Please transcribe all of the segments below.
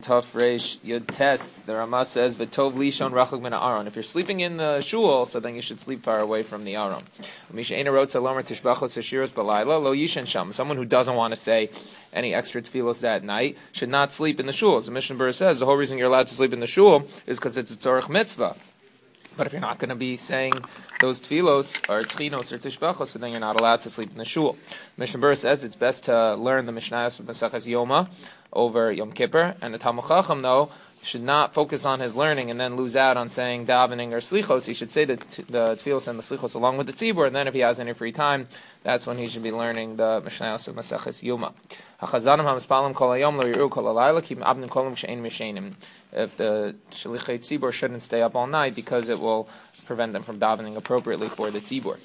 Tuf Reish Yud Tes. The Rama says, "V'tov lishon rachok min ha'aron." If you're sleeping in the shul, so then you should sleep far away from the aron. Someone who doesn't want to say any extra tefillos that night should not sleep in the shul. As the Mishnah Berurah says, the whole reason you're allowed to sleep in the shul is because it's a tzorich mitzvah. But if you're not going to be saying those tefillos or tchinos or tishbachos, so then you're not allowed to sleep in the shul. Mishnah Berurah says it's best to learn the Mishnayos of Maseches Yoma over Yom Kippur, and the Talmud Chacham, though, should not focus on his learning and then lose out on saying davening or slichos. He should say the tefillos and the slichos along with the tzibur, and then if he has any free time, that's when he should be learning the Mishnayos of Maseches Yoma. If the shalichei tzibur shouldn't stay up all night because it will prevent them from davening appropriately for the tzibur.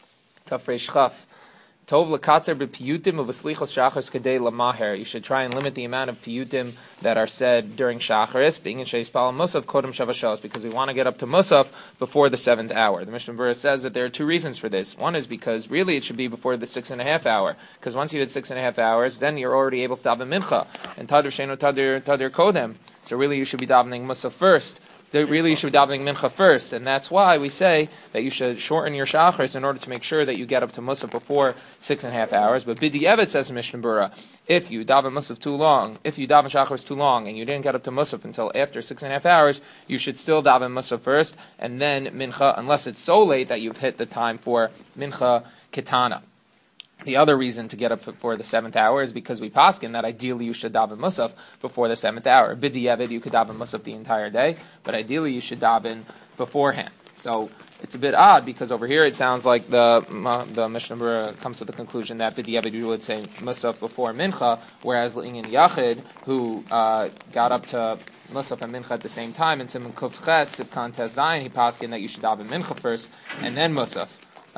Tafresh Chaf. Tov lekatzer b'piyutim uv'slichos shachris kadei lamaher. You should try and limit the amount of piyutim that are said during shacharis, being in sheis pal musaf kodem shavashos, because we want to get up to musaf before the 7th hour. The Mishnah Berurah says that there are two reasons for this. One is because really it should be before the 6.5 hour, because once you hit 6.5 hours, then you're already able to daven mincha and tadir sheno tadir kodem. So really you should be davening musaf first. Really, you should be davening mincha first, and that's why we say that you should shorten your shachris in order to make sure that you get up to musaf before 6.5 hours. But Bidi Evet says in Mishnah Berurah, if you daven musaf too long, if you daven shachris too long, and you didn't get up to musaf until after 6.5 hours, you should still daven musaf first, and then mincha, unless it's so late that you've hit the time for mincha kitana. The other reason to get up for the 7th hour is because we paskin that ideally you should daven musaf before the 7th hour. B'diavad, you could daven musaf the entire day, but ideally you should daven beforehand. So it's a bit odd because over here it sounds like the Mishnah Berurah comes to the conclusion that b'diavad you would say musaf before mincha, whereas in Yachid, who got up to musaf and mincha at the same time, and Simon Kuf Ches, Sivkan Tez Zayin, he paskin that you should daven mincha first and then musaf.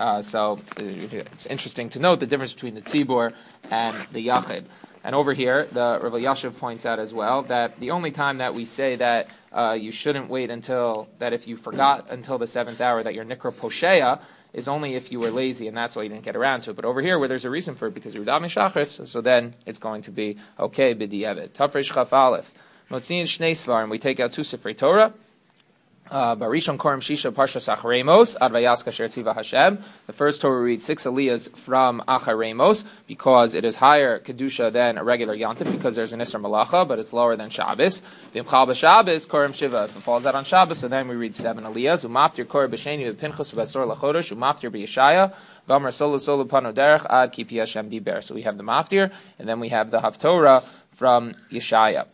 So it's interesting to note the difference between the tzibur and the yachid. And over here, the Rav Yashiv points out as well that the only time that we say that you shouldn't wait until, that if you forgot until the 7th hour that you're nikra posheya, is only if you were lazy and that's why you didn't get around to it. But over here, where there's a reason for it, because you're davening shachris, so then it's going to be okay, b'di'evet. Tafresh Chaf Aleph. Motziin Shnei Svarim, we take out two Sifrei Torah. Barishon Korem Shisha Parshas Acharemos Ad Vayaska Asher Tziva Hashem. The first Torah reads 6 aliyahs from Acharemos because it is higher kedusha than a regular yontif because there's an Isser Malacha, but it's lower than Shabbos. V'imchal b'Shabbos Korem Shiva. If it falls out on Shabbos, so then we read 7 aliyahs. Umaftir Koreh b'Sheni v'Pinchas v'Basor lachodesh. Umaftir b'Yeshaya. V'Amar Solo Solo Pano Derech Ad Kipi Hashem Diber. So we have the Maftir, and then we have the Haftorah from Yeshaya.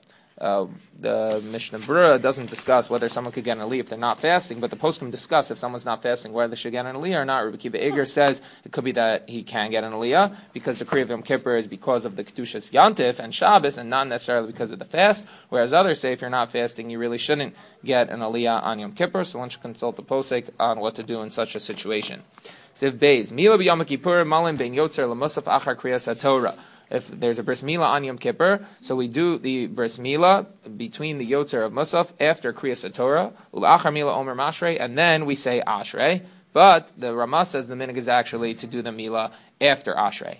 The Mishnah Berurah doesn't discuss whether someone could get an aliyah if they're not fasting, but the poskim discuss if someone's not fasting whether they should get an aliyah or not. Rabbi Akiva Eiger says it could be that he can get an aliyah because the Kriya of Yom Kippur is because of the Kedushas Yantif and Shabbos and not necessarily because of the fast, whereas others say if you're not fasting you really shouldn't get an aliyah on Yom Kippur, so one should consult the posek on what to do in such a situation. Siv Beis, Mila b'Yom Kippur, Malim ben Yotzer l'Musaf achar Kriyas HaTorah. If there's a bris milah on Yom Kippur, so we do the bris milah between the yotzer of Musaf after Kriyas HaTorah, ul'achar milah omer mashrei, and then we say ashrei. But the Ramah says the minhag is actually to do the milah after ashrei.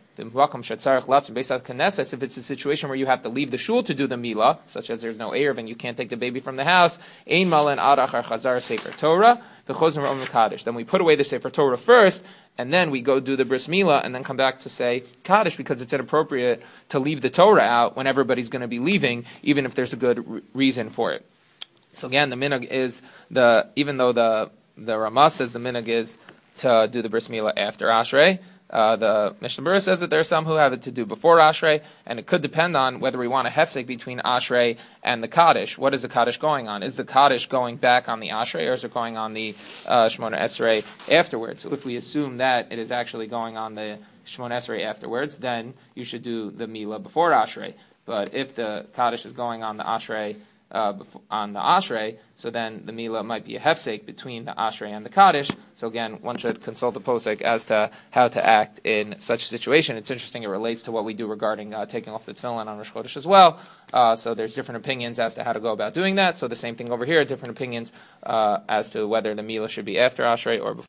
If it's a situation where you have to leave the shul to do the milah, such as there's no erev and you can't take the baby from the house, ein malan ad achar chazar sefer Torah, then we put away the sefer Torah first, and then we go do the bris milah, and then come back to say kaddish because it's inappropriate to leave the Torah out when everybody's going to be leaving, even if there's a good reason for it. So again, the minhag is even though the Ramah says the minhag is to do the bris milah after ashrei. The Mishnah Berurah says that there are some who have it to do before Ashrei, and it could depend on whether we want a hefsek between Ashrei and the Kaddish. What is the Kaddish going on? Is the Kaddish going back on the Ashrei, or is it going on the Shemona Esrei afterwards? So if we assume that it is actually going on the Shemona Esrei afterwards, then you should do the Milah before Ashrei. But if the Kaddish is going on the Ashrei, so then the milah might be a hefsek between the ashrei and the kaddish. So again, one should consult the posek as to how to act in such a situation. It's interesting; it relates to what we do regarding taking off the tefillin on Rosh Chodesh as well. So there's different opinions as to how to go about doing that. So the same thing over here, different opinions as to whether the milah should be after ashrei or before.